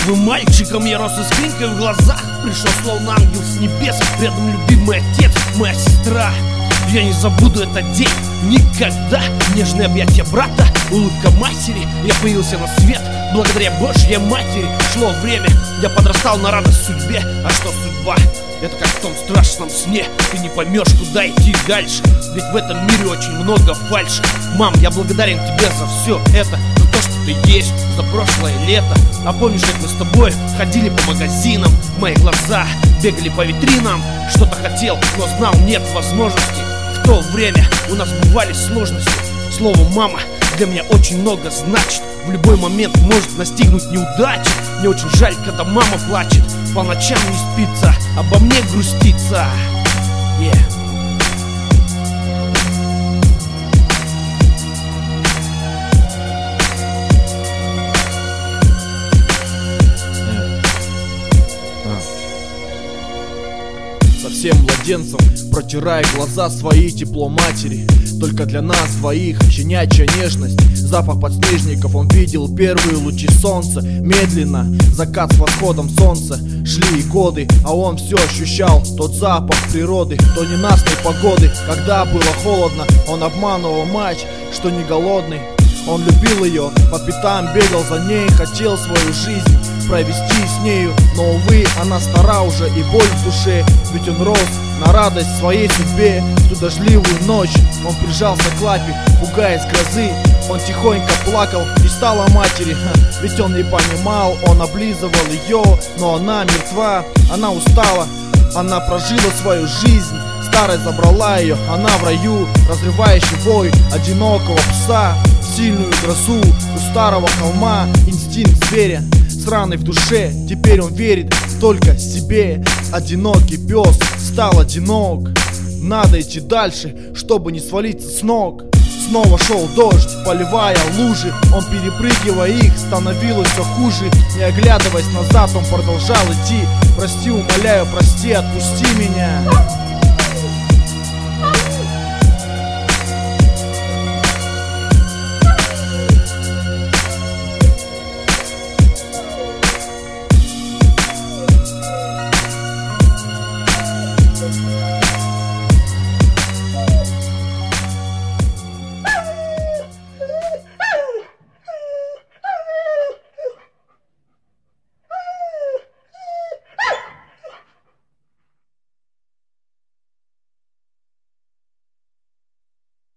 Глупым мальчиком я рос искринкой в глазах. Пришел словно ангел с небес, рядом любимый отец, моя сестра. Я не забуду этот день никогда. Нежные объятия брата, улыбка матери. Я появился на свет благодаря Божьей матери. Шло время, я подрастал на радость судьбе. А что судьба? Это как в том страшном сне. Ты не поймешь, куда идти дальше, ведь в этом мире очень много фальши. Мам, я благодарен тебе за все это, за то, что ты есть, за прошлое лето. А помнишь, как мы с тобой ходили по магазинам? Мои глаза бегали по витринам. Что-то хотел, но знал, нет возможности. В то время у нас бывали сложности. Слово «мама» для меня очень много значит. В любой момент может настигнуть неудача. Мне очень жаль, когда мама плачет, по ночам не спится, обо мне грустится. Совсем младенцем, протирая глаза свои, тепло матери. Только для нас двоих щенячья нежность. Запах подснежников, он видел первые лучи солнца. Медленно, закат с восходом солнца. Шли и годы, а он все ощущал тот запах природы, той ненастной погоды. Когда было холодно, он обманывал мать, что не голодный. Он любил ее, по пятам бегал за ней, хотел свою жизнь провести с нею. Но, увы, она стара уже и боль в душе, ведь он рос на радость своей судьбе. В ту дождливую ночь он прижался к лапе, пугаясь грозы. Он тихонько плакал и стал о матери, ведь он не понимал, он облизывал ее, но она мертва, она устала, она прожила свою жизнь. Старость забрала ее, она в раю, разрывающий вой одинокого пса. В сильную грозу у старого холма инстинкт зверя, с раной в душе, теперь он верит только себе. Одинокий пес стал одинок, надо идти дальше, чтобы не свалиться с ног. Снова шел дождь, поливая лужи, он, перепрыгивая их, становилось все хуже. Не оглядываясь назад, он продолжал идти. Прости, умоляю, прости, отпусти меня.